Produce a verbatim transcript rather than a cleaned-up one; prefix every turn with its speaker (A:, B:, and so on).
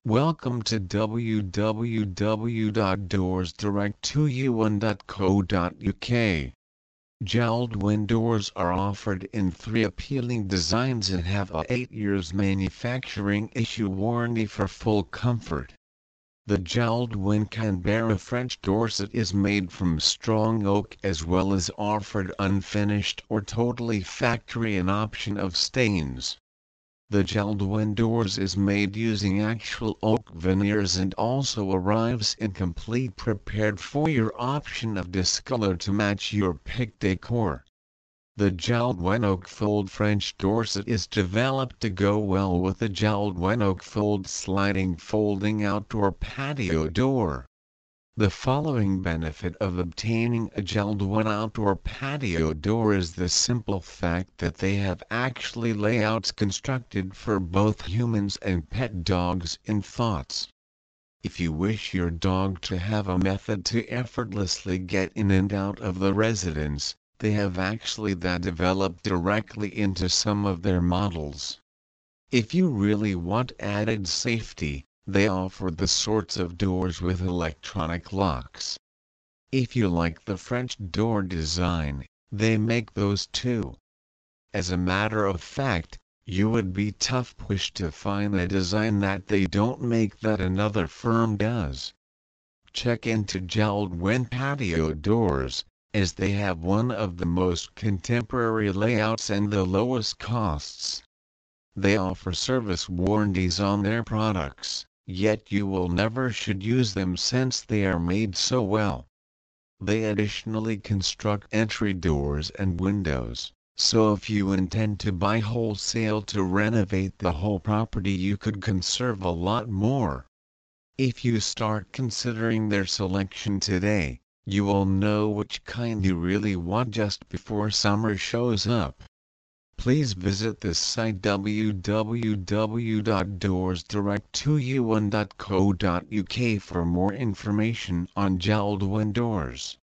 A: Welcome to w w w dot doors direct to you one dot co dot u k. JALDWIN doors are offered in three appealing designs and have a eight years manufacturing issue warranty for full comfort. The JALDWIN Canberra French door set is made from strong oak as well as offered unfinished or totally factory an option of stains. The JALDWIN doors is made using actual oak veneers and also arrives in complete prepared for your option of discolor to match your pick decor. The JALDWIN Oak Fold French door set is developed to go well with the JALDWIN Oak Fold Sliding Folding Outdoor Patio Door. The following benefit of obtaining a JALDWIN outdoor patio door is the simple fact that they have actually layouts constructed for both humans and pet dogs in thoughts. If you wish your dog to have a method to effortlessly get in and out of the residence, they have actually that developed directly into some of their models. If you really want added safety, they offer the sorts of doors with electronic locks. If you like the French door design, they make those too. As a matter of fact, you would be tough pushed to find a design that they don't make that another firm does. Check into JALDWIN patio doors, as they have one of the most contemporary layouts and the lowest costs. They offer service warranties on their products, yet you will never should use them since they are made so well. They additionally construct entry doors and windows, so if you intend to buy wholesale to renovate the whole property you could conserve a lot more. If you start considering their selection today, you will know which kind you really want just before summer shows up. Please visit this site w w w dot doors direct to you one dot co dot u k for more information on JALDWIN doors.